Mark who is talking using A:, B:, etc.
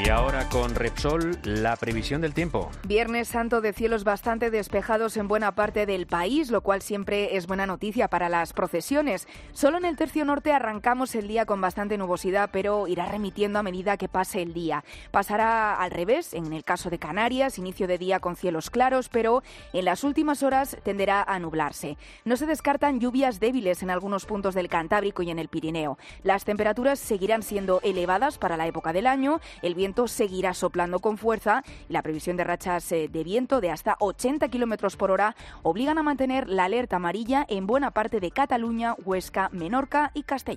A: Y ahora con Repsol, la previsión del tiempo.
B: Viernes Santo de cielos bastante despejados en buena parte del país, lo cual siempre es buena noticia para las procesiones. Solo en el tercio norte arrancamos el día con bastante nubosidad, pero irá remitiendo a medida que pase el día. Pasará al revés, en el caso de Canarias, inicio de día con cielos claros, pero en las últimas horas tenderá a nublarse. No se descartan lluvias débiles en algunos puntos del Cantábrico y en el Pirineo. Las temperaturas seguirán siendo elevadas para la época del año, el viento seguirá soplando con fuerza y la previsión de rachas de viento de hasta 80 km por hora obligan a mantener la alerta amarilla en buena parte de Cataluña, Huesca, Menorca y Castellón.